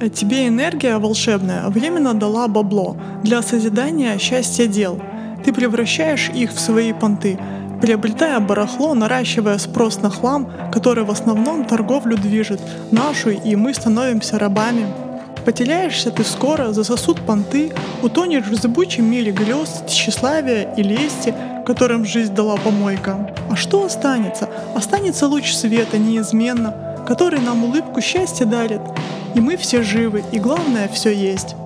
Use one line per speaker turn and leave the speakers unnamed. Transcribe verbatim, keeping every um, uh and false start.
А тебе энергия волшебная временно дала бабло для созидания счастья дел. Ты превращаешь их в свои понты, приобретая барахло, наращивая спрос на хлам, который в основном торговлю движет, нашу, и мы становимся рабами. Потеряешься ты скоро, засосут понты, утонешь в зыбучем мире грез, тщеславия и лести, которым жизнь дала помойка. А что останется? Останется луч света неизменно, который нам улыбку счастья дарит. И мы все живы, и главное, все есть.